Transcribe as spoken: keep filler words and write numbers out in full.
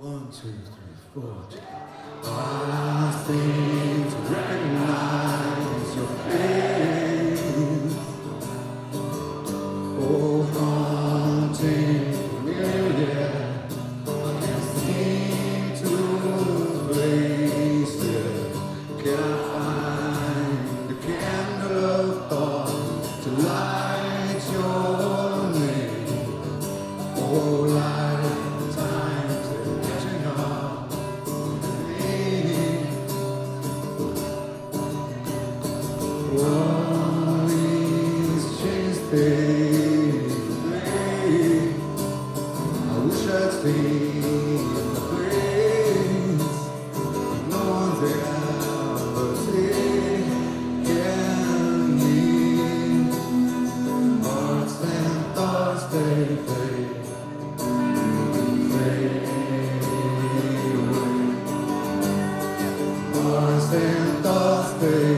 One, two, three, four. I seem to recognize your face. Oh, haunting familiar. I can't seem to place it. Can I find the candle of thought to light your name? Oh, light. All these chains fade away. I wish I'd seen the place no one's ever taken me. Hearts and thoughts they fade, fade away. Hearts and thoughts they